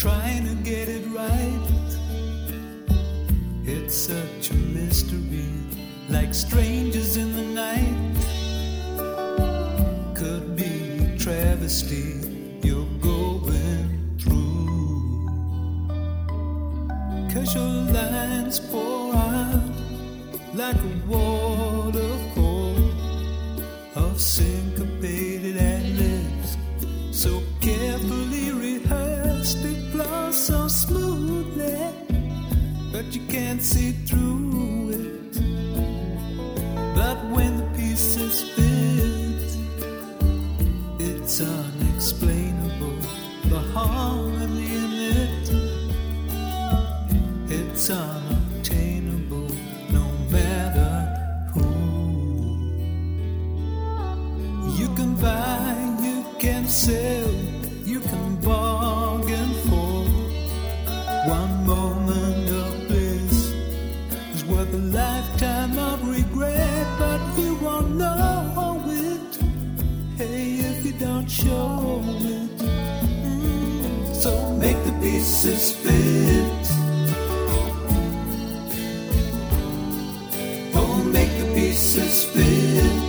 trying to get it right. It's such a mystery, like strangers in the night. Could be a travesty you're going through, 'cause your lines pour out like a waterfall of syncopated ad-libs, so carefully rehearsed. It flows so smoothly, but you can't see through it. But when the pieces fit, it's unexplainable, the harmony in it. It's unobtainable, no matter who. You can buy, you can sell, you can bargain for one moment of bliss is worth a lifetime of regret, but you won't know it, hey, if you don't show it. So make the pieces fit. Oh, make the pieces fit.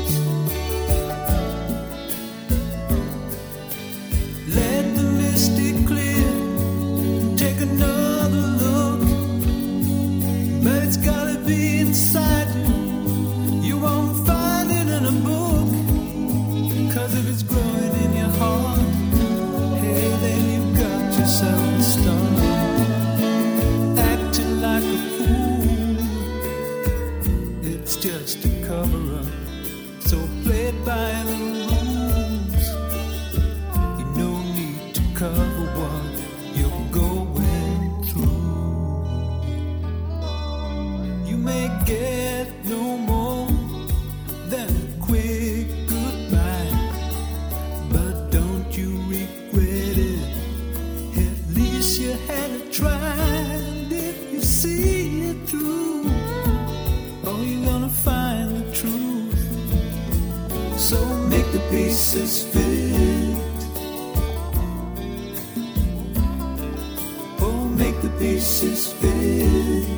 Let the mystic clear, take another look, but it's gotta be inside you. You won't find it in a book, 'cause if it's growing in your heart, hey, then you've got yourself a star. Acting like a fool, it's just a cover-up, so play it by the rules. You no need to cover what you're going through. You may get no more than a quick goodbye, but don't you regret it. At least you had to try, and if you see it through, oh, you're gonna find the truth. So make the pieces fit. Oh, make the pieces fit.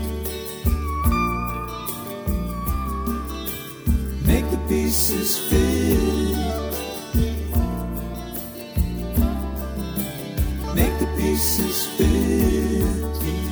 Make the pieces fit. Make the pieces fit.